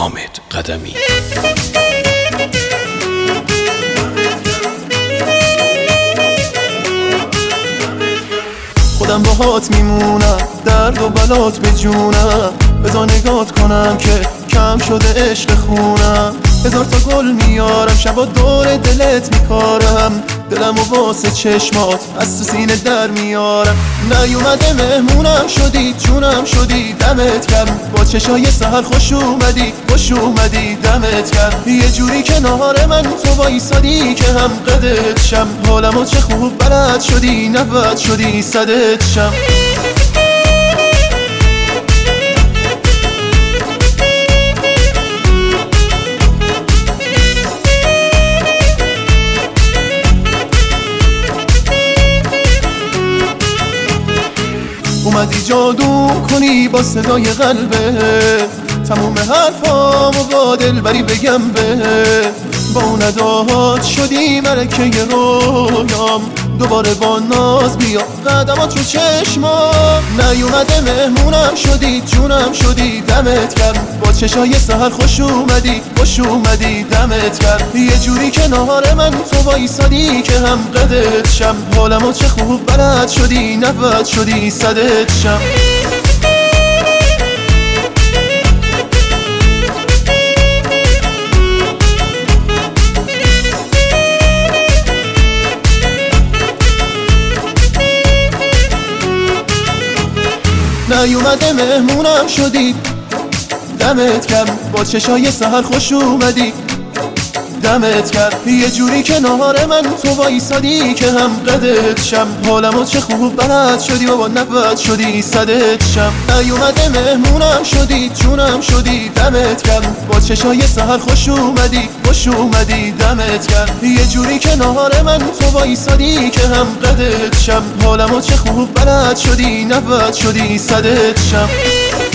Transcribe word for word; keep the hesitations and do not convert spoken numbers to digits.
حامد قدمی. خودم باهات میمونم، درد و بلات به جونم. بذار نگات کنم که کم شده عشق خونم. هزار تا گل میارم، شبا دور دلت میکارم. دلم و واسه چشمات از تو سینه در میارم. نیومده مهمونم شدی، جونم شدی، دمت گرم. با چشای سحر خوش اومدی، خوش اومدی، دمت گرم. یه جوری کنار من تو وایسادی که هم قدت شم. حالمو چه خوب بلد شدی، نبد شدی صدت شم. اومدی جادو کنی با صدای قلبه، تموم حرفامو با دلبری بگم به. با اون اداهات شدی ملکه رویام. دوباره با ناز بیا قدمات رو چشمام. نیومده مهمونم شدی، جونم شدی، دمت گرم. با چشای سحر خوش اومدی، خوش اومدی، دمت گرم. یه جوری کنار من تو وایسادی که هم قدت شم. حالمو چه خوب بلد شدی، نبد شدی صدت شم. نیومده مهمونم شدی، دمت گرم. با چشای سحر خوش اومدی، دمت گرم. یه جوری کنار من تو وایسادی که هم قدت شم. حالمو چه خوب بلد شدی و با نبد شدی صدت شم. نیومده مهمونم شدی، جونم شدی، دمت گرم. با چشای سحر خوش اومدی، خوش اومدی، دمت گرم. یه جوری کنار من تو وایسادی که هم قدت شم. حالمو چه خوب بلد شدی، نبد شدی صدت شم.